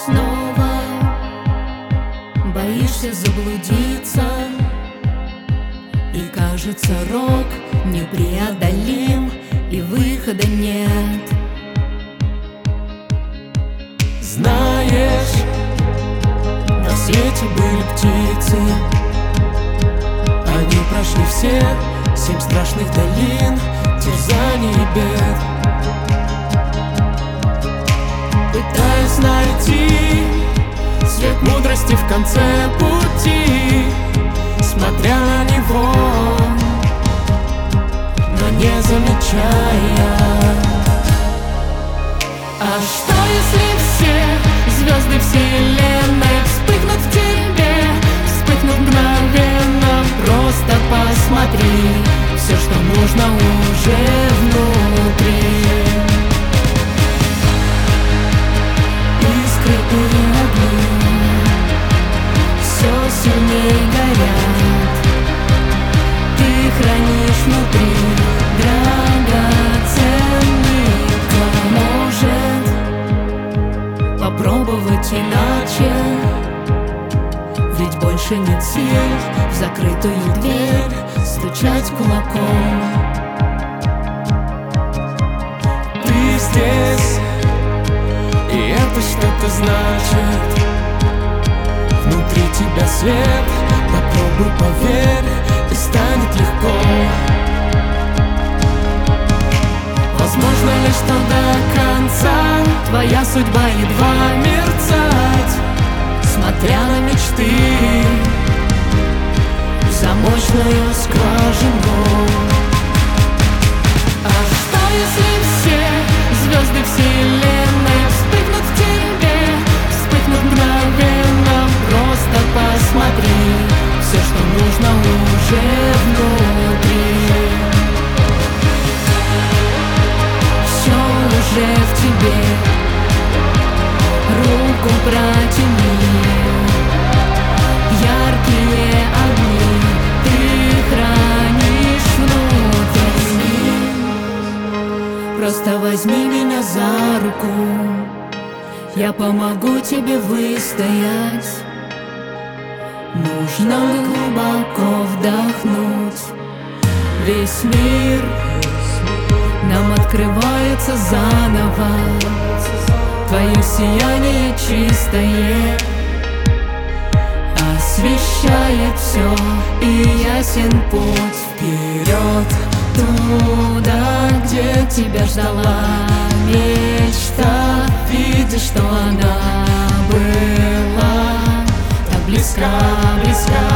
снова боишься заблудиться, и кажется, рок непреодолим, и выхода нет. Знаешь, на свете были птицы, они прошли все 7 страшных долин, терзаний и бед. Пытаясь найти свет мудрости в конце пути, смотря на него, но не замечая. А что если все звезды вселенной вспыхнут в тебе, вспыхнут мгновенно? Просто посмотри, все, что нужно, уже внутри. Искры и огни все сильнее горят, ты хранишь внутри драгоценный. Может попробовать иначе, ведь больше нет сил в закрытую дверь стучать кулаком. Ты здесь, и это что-то значит. Внутри тебя свет, попробуй, поверь, и станет легко. Возможно ли, что до конца твоя судьба едва мерцать, смотря на мечты в замочную скважину? А что если все звезды вселенной вспыхнут в тебе, вспыхнут мгновенно? Просто посмотри, все, что нужно, уже внутри. Все уже в тебе, руку протяни, яркие огни ты хранишь внутри. Просто возьми меня за руку, я помогу тебе выстоять. Нужно глубоко вдохнуть, весь мир нам открывается заново. Твое сияние чистое освещает все, и ясен путь вперед, туда, где тебя ждала мечта. Видишь, что она была так близка, близка.